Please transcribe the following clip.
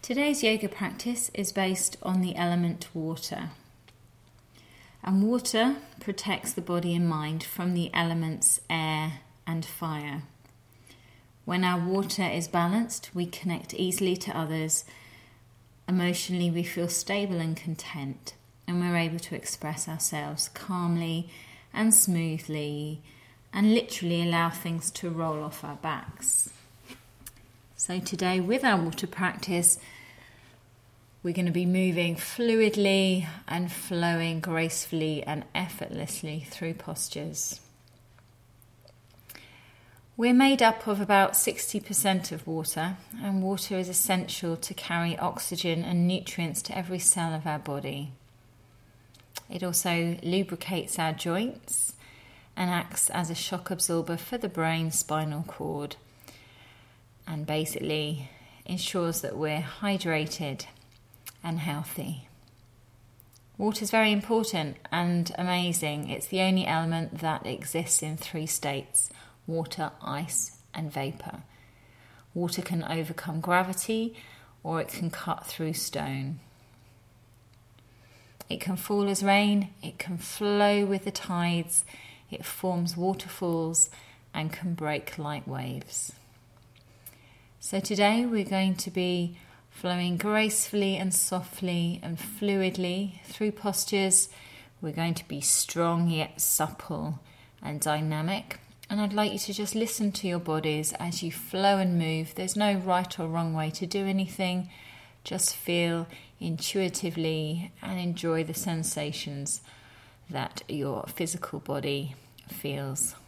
Today's yoga practice is based on the element water. And water protects the body and mind from the elements air and fire. When our water is balanced, we connect easily to others. Emotionally, we feel stable and content, and we're able to express ourselves calmly and smoothly, and literally allow things to roll off our backs. So today, with our water practice, we're going to be moving fluidly and flowing gracefully and effortlessly through postures. We're made up of about 60% of water, and water is essential to carry oxygen and nutrients to every cell of our body. It also lubricates our joints and acts as a shock absorber for the brain spinal cord, and basically ensures that we're hydrated and healthy. Water is very important and amazing. It's the only element that exists in 3 states: water, ice and vapour. Water can overcome gravity, or it can cut through stone. It can fall as rain, it can flow with the tides, it forms waterfalls and can break light waves. So today we're going to be flowing gracefully and softly and fluidly through postures. We're going to be strong yet supple and dynamic. And I'd like you to just listen to your bodies as you flow and move. There's no right or wrong way to do anything. Just feel intuitively and enjoy the sensations that your physical body feels.